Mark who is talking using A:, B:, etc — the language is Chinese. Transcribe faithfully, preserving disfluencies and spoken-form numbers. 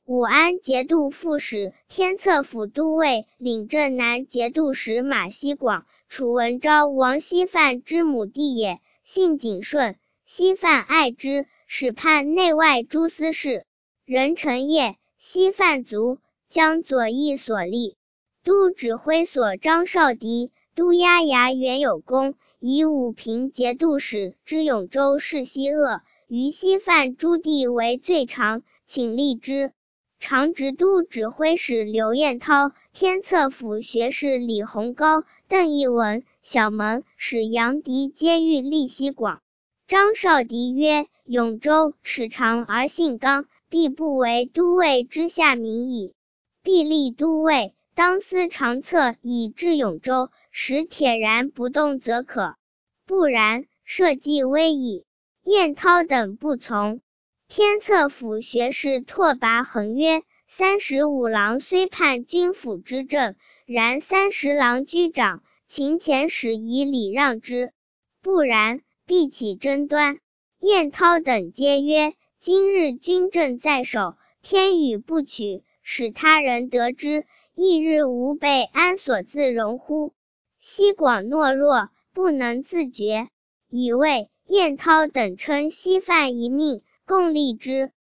A: 武安节度副使、天策府都尉，领镇南节度使马希广，楚文昭王熙范之母弟也，姓景顺，熙范爱之，使判内外诸司事。人陈业，熙范族，江左翼所立。都指挥所张绍迪，都押牙原有功，以武平节度使之永州事西鄂，于熙范诸地为最长，请立之。常直都指挥使刘彦涛，天策府学士李鸿高、邓义文、小蒙使杨迪皆欲立西广。张绍迪曰：永州尺长而信刚，必不为都尉之下民矣。必立都尉，当思长策以治永州，使铁然不动则可，不然，社稷危矣。彦涛等不从。天策府学士拓跋恒曰：三十五郎虽叛军府之政，然三十郎居长，秦遣使以礼让之，不然，必起争端。彦涛等皆曰：今日军政在手，天与不取，使他人得之，翌日吾辈安所自容乎？西广懦弱，不能自决，以为彦涛等称西范一命，共立之。